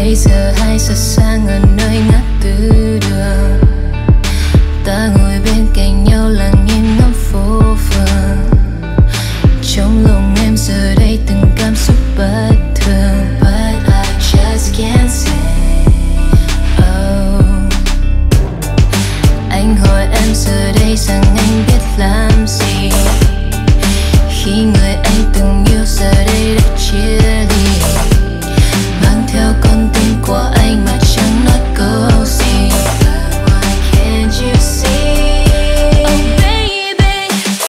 Bây giờ hai giờ sáng ở nơi ngã tư đường, ta ngồi bên cạnh nhau lặng im ngắm phố phường. Trong lòng em giờ đây từng cảm xúc bất thường, but I just can't say oh. Anh hỏi em giờ đây rằng anh biết làm gì khi người